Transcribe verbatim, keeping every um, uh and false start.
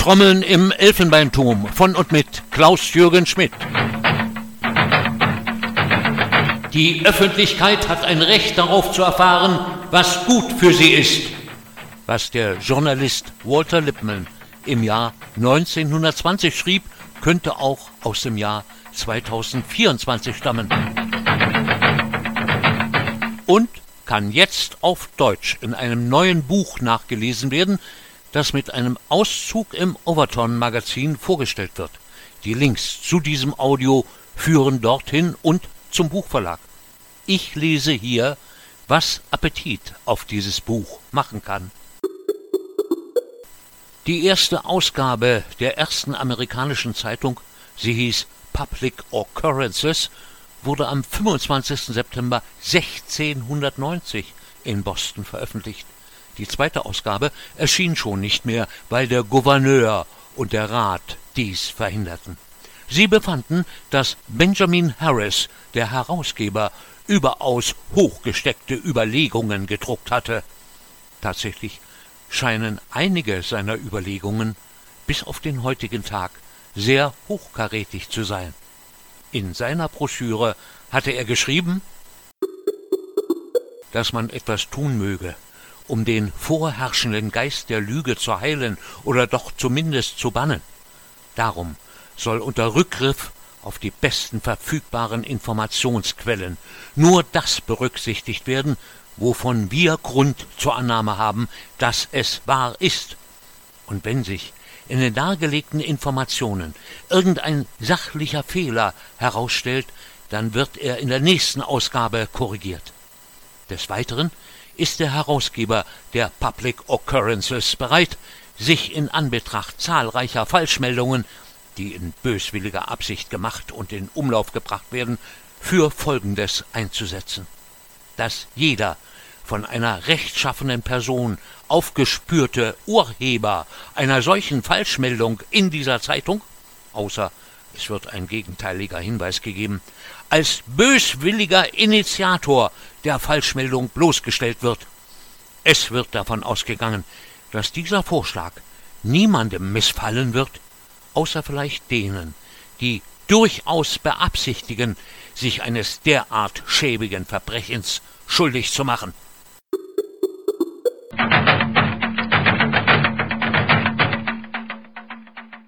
Trommeln im Elfenbeinturm von und mit Klaus-Jürgen Schmidt. Die Öffentlichkeit hat ein Recht darauf zu erfahren, was gut für sie ist. Was der Journalist Walter Lippmann im Jahr neunzehnhundertzwanzig schrieb, könnte auch aus dem Jahr zweitausendvierundzwanzig stammen. Und kann jetzt auf Deutsch in einem neuen Buch nachgelesen werden, das mit einem Auszug im Overton-Magazin vorgestellt wird. Die Links zu diesem Audio führen dorthin und zum Buchverlag. Ich lese hier, was Appetit auf dieses Buch machen kann. Die erste Ausgabe der ersten amerikanischen Zeitung, sie hieß Public Occurrences, wurde am fünfundzwanzigsten September sechzehnhundertneunzig in Boston veröffentlicht. Die zweite Ausgabe erschien schon nicht mehr, weil der Gouverneur und der Rat dies verhinderten. Sie befanden, dass Benjamin Harris, der Herausgeber, überaus hochgesteckte Überlegungen gedruckt hatte. Tatsächlich scheinen einige seiner Überlegungen bis auf den heutigen Tag sehr hochkarätig zu sein. In seiner Broschüre hatte er geschrieben, dass man etwas tun möge, um den vorherrschenden Geist der Lüge zu heilen oder doch zumindest zu bannen. Darum soll unter Rückgriff auf die besten verfügbaren Informationsquellen nur das berücksichtigt werden, wovon wir Grund zur Annahme haben, dass es wahr ist. Und wenn sich in den dargelegten Informationen irgendein sachlicher Fehler herausstellt, dann wird er in der nächsten Ausgabe korrigiert. Des Weiteren ist der Herausgeber der Public Occurrences bereit, sich in Anbetracht zahlreicher Falschmeldungen, die in böswilliger Absicht gemacht und in Umlauf gebracht werden, für Folgendes einzusetzen: Dass jeder von einer rechtschaffenen Person aufgespürte Urheber einer solchen Falschmeldung in dieser Zeitung, außer es wird ein gegenteiliger Hinweis gegeben, als böswilliger Initiator der Falschmeldung bloßgestellt wird. Es wird davon ausgegangen, dass dieser Vorschlag niemandem missfallen wird, außer vielleicht denen, die durchaus beabsichtigen, sich eines derart schäbigen Verbrechens schuldig zu machen.